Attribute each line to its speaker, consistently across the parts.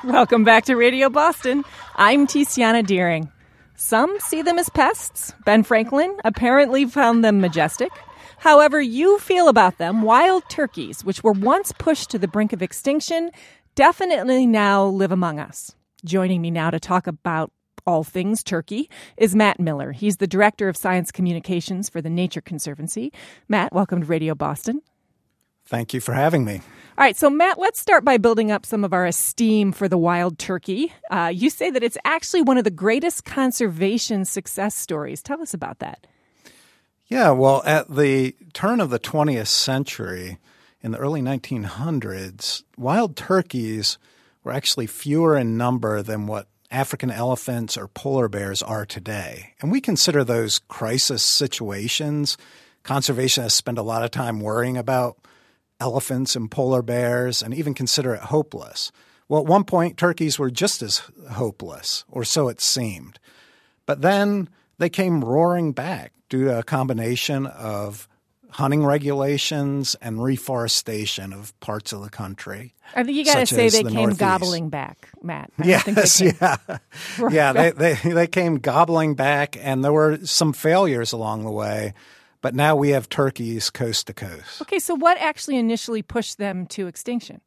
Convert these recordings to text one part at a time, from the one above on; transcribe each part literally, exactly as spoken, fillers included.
Speaker 1: Welcome back to Radio Boston. I'm Tiziana Deering. Some see them as pests. Ben Franklin apparently found them majestic. However you feel about them, wild turkeys, which were once pushed to the brink of extinction, definitely now live among us. Joining me now to talk about all things turkey is Matt Miller. He's the Director of Science Communications for the Nature Conservancy. Matt, welcome to Radio Boston.
Speaker 2: Thank you for having me.
Speaker 1: All right, so Matt, let's start by building up some of our esteem for the wild turkey. Uh, you say that it's actually one of the greatest conservation success stories. Tell us about that.
Speaker 2: Yeah, well, at the turn of the twentieth century, in the early nineteen hundreds, wild turkeys were actually fewer in number than what African elephants or polar bears are today. And we consider those crisis situations. Conservationists spend a lot of time worrying about elephants and polar bears and even consider it hopeless. Well, at one point, turkeys were just as hopeless, or so it seemed. But then they came roaring back due to a combination of hunting regulations and reforestation of parts of the country.
Speaker 1: I think you got to say they
Speaker 2: the
Speaker 1: came
Speaker 2: Northeast.
Speaker 1: gobbling back, Matt. I
Speaker 2: yes,
Speaker 1: think they came
Speaker 2: yeah. yeah, they, they, they came gobbling back, and there were some failures along the way. But now we have turkeys coast to coast.
Speaker 1: Okay, so what actually initially pushed them to extinction?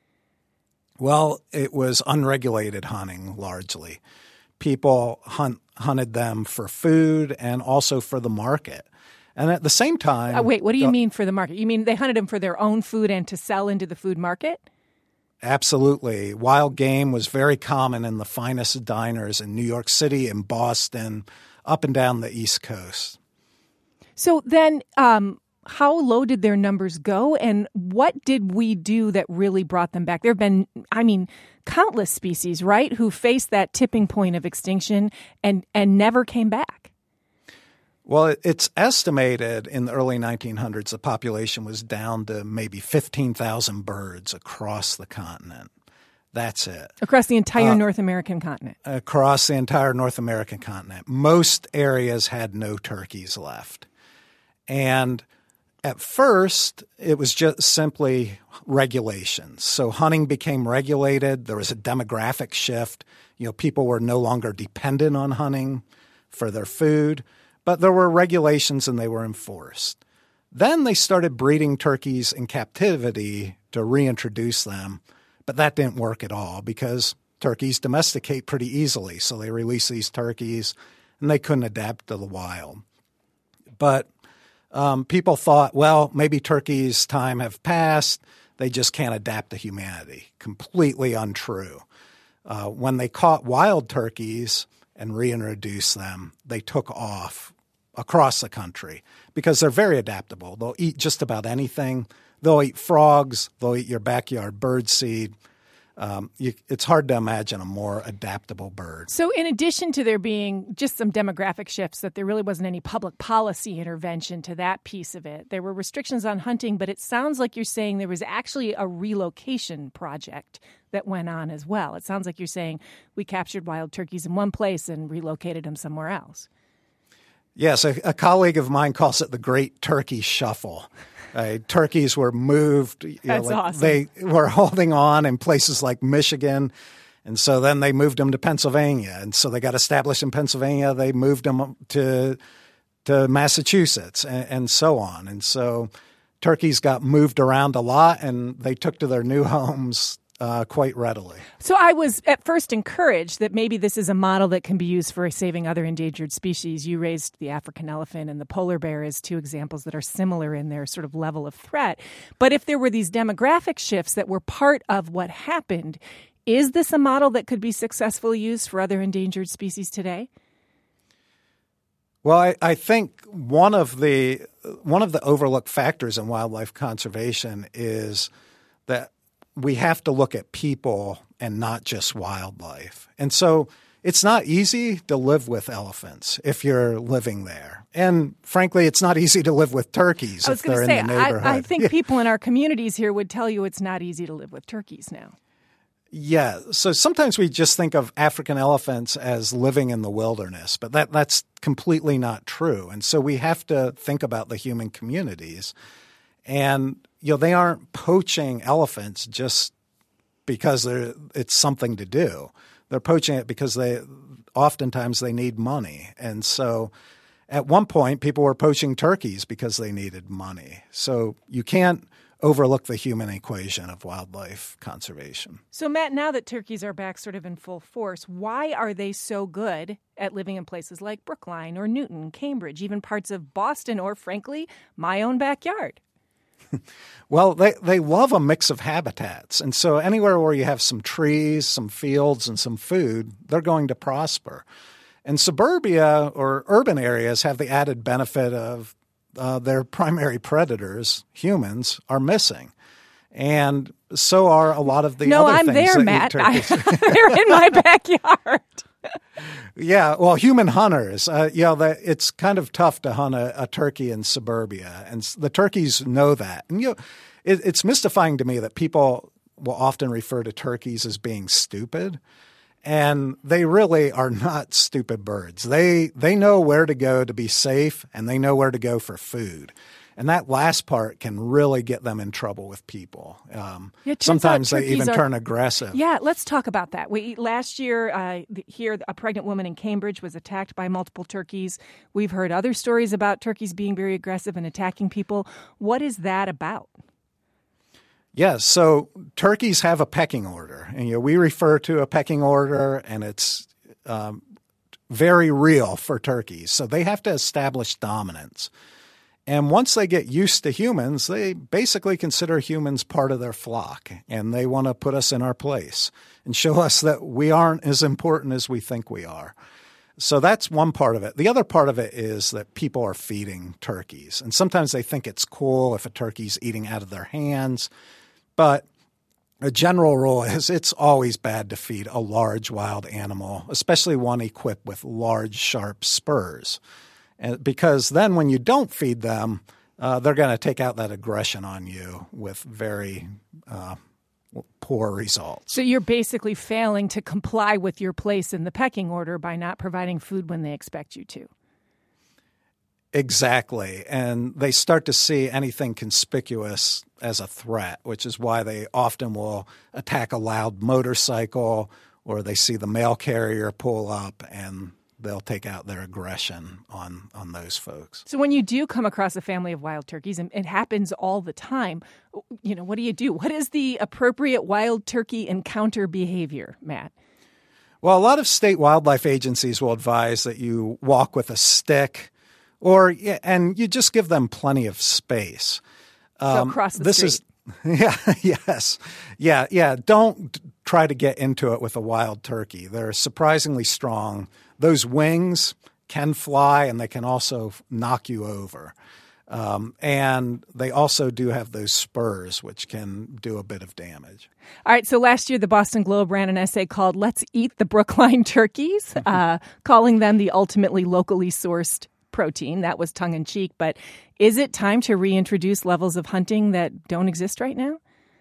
Speaker 2: Well, it was unregulated hunting largely. People hunt, hunted them for food and also for the market. And at the same time—
Speaker 1: uh, Wait, what do you
Speaker 2: the,
Speaker 1: mean for the market? You mean they hunted them for their own food and to sell into the food market?
Speaker 2: Absolutely. Wild game was very common in the finest diners in New York City and Boston, up and down the East Coast.
Speaker 1: So then um, how low did their numbers go, and what did we do that really brought them back? There have been, I mean, countless species, right, who faced that tipping point of extinction and, and never came back.
Speaker 2: Well, it's estimated in the early nineteen hundreds the population was down to maybe fifteen thousand birds across the continent. That's it.
Speaker 1: Across the entire
Speaker 2: uh,
Speaker 1: North American continent.
Speaker 2: Across the entire North American continent. Most areas had no turkeys left. And at first, it was just simply regulations. So hunting became regulated. There was a demographic shift. You know, people were no longer dependent on hunting for their food, but there were regulations and they were enforced. Then they started breeding turkeys in captivity to reintroduce them, but that didn't work at all because turkeys domesticate pretty easily. So they released these turkeys and they couldn't adapt to the wild. But Um, people thought, well, maybe turkeys' time have passed. They just can't adapt to humanity. Completely untrue. Uh, when they caught wild turkeys and reintroduced them, they took off across the country because they're very adaptable. They'll eat just about anything. They'll eat frogs. They'll eat your backyard birdseed. Um, you, it's hard to imagine a more adaptable bird.
Speaker 1: So in addition to there being just some demographic shifts, that there really wasn't any public policy intervention to that piece of it, there were restrictions on hunting, but it sounds like you're saying there was actually a relocation project that went on as well. It sounds like you're saying we captured wild turkeys in one place and relocated them somewhere else.
Speaker 2: Yes, a, a colleague of mine calls it the Great Turkey Shuffle. Uh, turkeys were moved. You know,
Speaker 1: That's
Speaker 2: like
Speaker 1: awesome.
Speaker 2: They were holding on in places like Michigan, and so then they moved them to Pennsylvania. And so they got established in Pennsylvania. They moved them to to Massachusetts, and, and so on. And so turkeys got moved around a lot, and they took to their new homes Uh, quite readily.
Speaker 1: So I was at first encouraged that maybe this is a model that can be used for saving other endangered species. You raised the African elephant and the polar bear as two examples that are similar in their sort of level of threat. But if there were these demographic shifts that were part of what happened, is this a model that could be successfully used for other endangered species today?
Speaker 2: Well, I, I think one of the one of the overlooked factors in wildlife conservation is that we have to look at people and not just wildlife. And so it's not easy to live with elephants if you're living there. And frankly, it's not easy to live with turkeys if they're
Speaker 1: say,
Speaker 2: in the neighborhood.
Speaker 1: I, I think people in our communities here would tell you it's not easy to live with turkeys now.
Speaker 2: Yeah. So sometimes we just think of African elephants as living in the wilderness, but that, that's completely not true. And so we have to think about the human communities. And, you know, they aren't poaching elephants just because they're, it's something to do. They're poaching it because they oftentimes they need money. And so at one point, people were poaching turkeys because they needed money. So you can't overlook the human equation of wildlife conservation.
Speaker 1: So, Matt, now that turkeys are back sort of in full force, why are they so good at living in places like Brookline or Newton, Cambridge, even parts of Boston, or frankly, my own backyard?
Speaker 2: Well, they, they love a mix of habitats. And so anywhere where you have some trees, some fields, and some food, they're going to prosper. And suburbia or urban areas have the added benefit of uh, their primary predators, humans, are missing. And so are a lot of the
Speaker 1: no,
Speaker 2: other
Speaker 1: I'm
Speaker 2: things
Speaker 1: there,
Speaker 2: that
Speaker 1: Matt.
Speaker 2: eat turkeys.
Speaker 1: I, they're in my backyard.
Speaker 2: Yeah, well, human hunters, uh, you know, the, it's kind of tough to hunt a, a turkey in suburbia, and the turkeys know that. And you know, it, it's mystifying to me that people will often refer to turkeys as being stupid, and they really are not stupid birds. They they know where to go to be safe, and they know where to go for food. And that last part can really get them in trouble with people. Um,
Speaker 1: yeah,
Speaker 2: sometimes they even
Speaker 1: are,
Speaker 2: turn aggressive.
Speaker 1: Yeah, let's talk about that. We last year uh, here, a pregnant woman in Cambridge was attacked by multiple turkeys. We've heard other stories about turkeys being very aggressive and attacking people. What is that about?
Speaker 2: Yes, so turkeys have a pecking order, and you know, we refer to a pecking order, and it's um, very real for turkeys. So they have to establish dominance. And once they get used to humans, they basically consider humans part of their flock, and they want to put us in our place and show us that we aren't as important as we think we are. So that's one part of it. The other part of it is that people are feeding turkeys, and sometimes they think it's cool if a turkey's eating out of their hands, but a general rule is it's always bad to feed a large wild animal, especially one equipped with large, sharp spurs. And because then when you don't feed them, uh, they're going to take out that aggression on you with very uh, poor results.
Speaker 1: So you're basically failing to comply with your place in the pecking order by not providing food when they expect you to.
Speaker 2: Exactly. And they start to see anything conspicuous as a threat, which is why they often will attack a loud motorcycle, or they see the mail carrier pull up and they'll take out their aggression on, on those folks.
Speaker 1: So when you do come across a family of wild turkeys, and it happens all the time, you know, what do you do? What is the appropriate wild turkey encounter behavior, Matt?
Speaker 2: Well, a lot of state wildlife agencies will advise that you walk with a stick, or and you just give them plenty of space.
Speaker 1: So um, across the
Speaker 2: this
Speaker 1: street.
Speaker 2: Is, yeah, yes. Yeah, yeah. Don't try to get into it with a wild turkey. They're surprisingly strong. Those wings can fly, and they can also knock you over. Um, and they also do have those spurs, which can do a bit of damage.
Speaker 1: All right, so last year the Boston Globe ran an essay called Let's Eat the Brookline Turkeys, uh, calling them the ultimately locally sourced protein. That was tongue-in-cheek, but is it time to reintroduce levels of hunting that don't exist right now?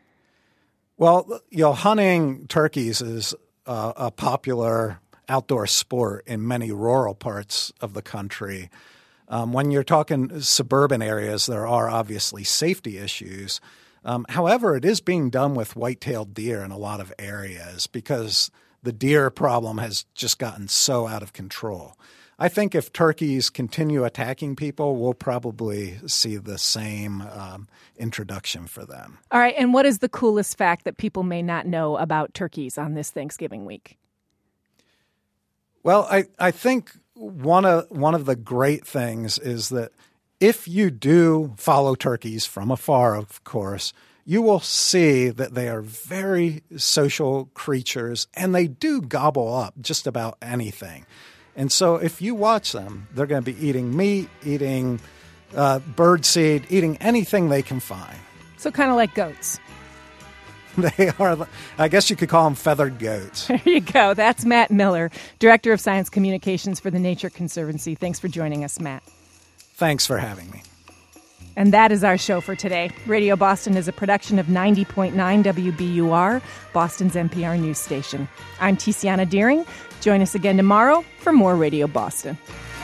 Speaker 2: Well, you know, hunting turkeys is uh, a popular outdoor sport in many rural parts of the country. Um, when you're talking suburban areas, there are obviously safety issues. Um, however, it is being done with white-tailed deer in a lot of areas because the deer problem has just gotten so out of control. I think if turkeys continue attacking people, we'll probably see the same um, introduction for them.
Speaker 1: All right, and what is the coolest fact that people may not know about turkeys on this Thanksgiving week?
Speaker 2: Well, I, I think one of one of the great things is that if you do follow turkeys from afar, of course, you will see that they are very social creatures, and they do gobble up just about anything. And so if you watch them, they're going to be eating meat, eating uh, birdseed, eating anything they can find.
Speaker 1: So kind of like goats.
Speaker 2: They are, I guess you could call them feathered goats.
Speaker 1: There you go. That's Matt Miller, Director of Science Communications for the Nature Conservancy. Thanks for joining us, Matt.
Speaker 2: Thanks for having me.
Speaker 1: And that is our show for today. Radio Boston is a production of ninety point nine W B U R, Boston's N P R news station. I'm Tiziana Deering. Join us again tomorrow for more Radio Boston.